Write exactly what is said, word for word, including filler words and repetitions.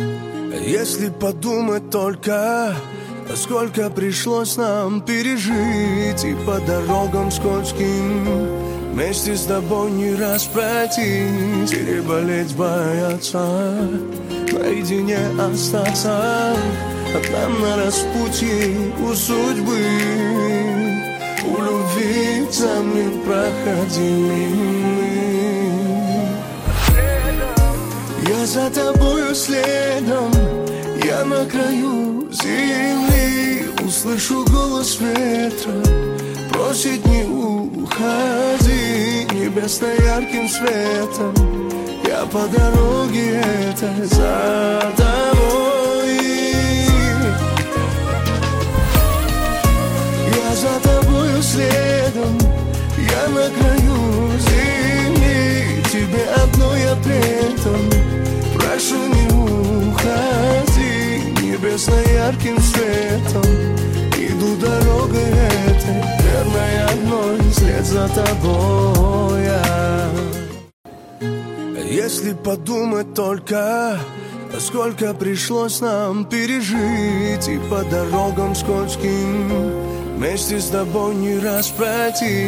Если подумать только, сколько пришлось нам пережить, и по дорогам скользким вместе с тобой не раз пройтись, переболеть бояться, наедине остаться, нам на распутье у судьбы, у любви там непроходимый. Я за тобою следом, я на краю земли, услышу голос ветра, просит не уходи, небесно ярким светом, я по дороге этой за тобой. Я за тобою следом, я на краю земли, тебе одной ответом, прошу не уходи, небесно ярким светом, иду дорогой этой, верной одной, вслед за тобой я. Если подумать только, сколько пришлось нам пережить, и по дорогам скользким вместе с тобой не раз пройти.